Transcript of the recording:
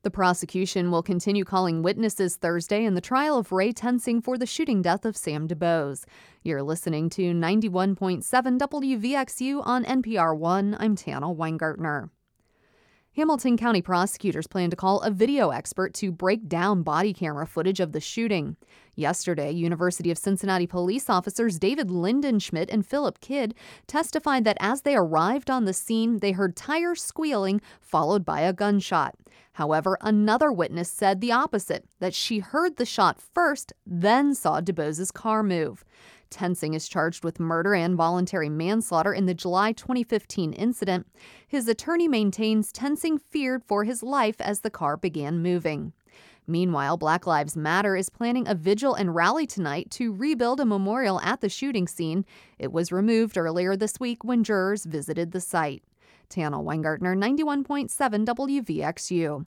The prosecution will continue calling witnesses Thursday in the trial of Ray Tensing for the shooting death of Sam DuBose. You're listening to 91.7 WVXU on NPR One. I'm Tana Weingartner. Hamilton County prosecutors plan to call a video expert to break down body camera footage of the shooting. Yesterday, University of Cincinnati police officers David Lindenschmidt and Philip Kidd testified that as they arrived on the scene, they heard tires squealing, followed by a gunshot. However, another witness said the opposite, that she heard the shot first, then saw DuBose's car move. Tensing is charged with murder and voluntary manslaughter in the July 2015 incident. His attorney maintains Tensing feared for his life as the car began moving. Meanwhile, Black Lives Matter is planning a vigil and rally tonight to rebuild a memorial at the shooting scene. It was removed earlier this week when jurors visited the site. Tana Weingartner, 91.7 WVXU.